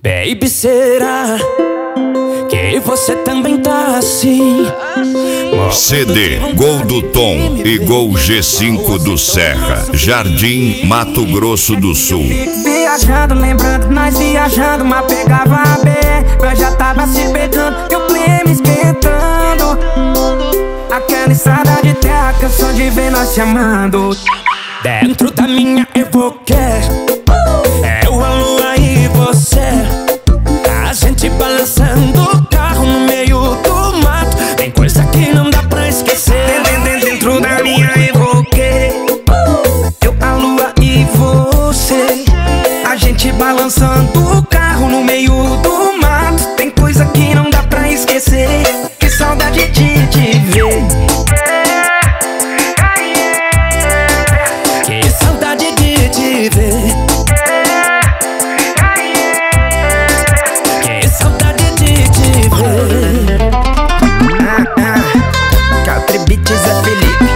Baby, será que você também tá assim? CD Gol do Tom e Gol G5 do Serra, Jardim, Mato Grosso do Sul. Viajando, lembrando, nós viajando, mas pegava a BR, nós já tava se pegando, e o clima esquentando. Aquela estrada de terra, cansou de ver nós se amando. Dentro da minha Evoque, eu, a lua e você, a gente balançando o carro no meio do mato. Tem coisa que não dá pra esquecer. Dentro da minha Evoque, eu, a lua e você, a gente balançando o carro no meio do mato. Tem coisa que não dá pra esquecer. Que saudade de te ver. Que saudade de te ver. Que saudade de te ver. Country Beats é Felipe.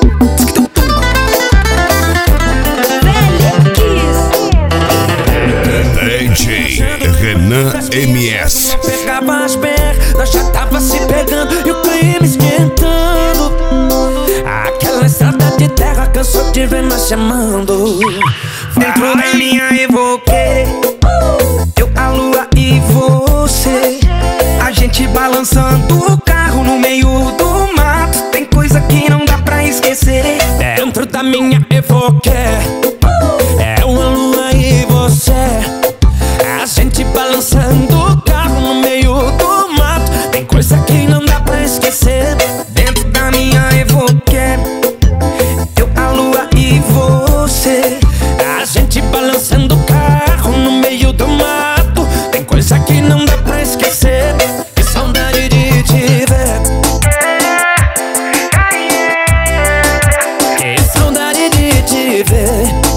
DJ Renan MS. Pegava as BR, nós já tava se pegando e o clima esquentando. Aquela estrada de terra cansou de ver nós chamando. Dentro da minha Evoque, eu, a lua e você, a gente balançando o carro no meio do mato. Tem coisa que não dá pra esquecer. Dentro da minha Evoque, é uma lua e você, a gente balançando o carro no meio do mato. Tem coisa que não dá pra esquecer. Dentro da minha Evoque, eu, a lua e você, A gente balançando o carro no meio do mato. Tem coisa que não dá pra esquecer. Que saudade de te ver. Que saudade de te ver.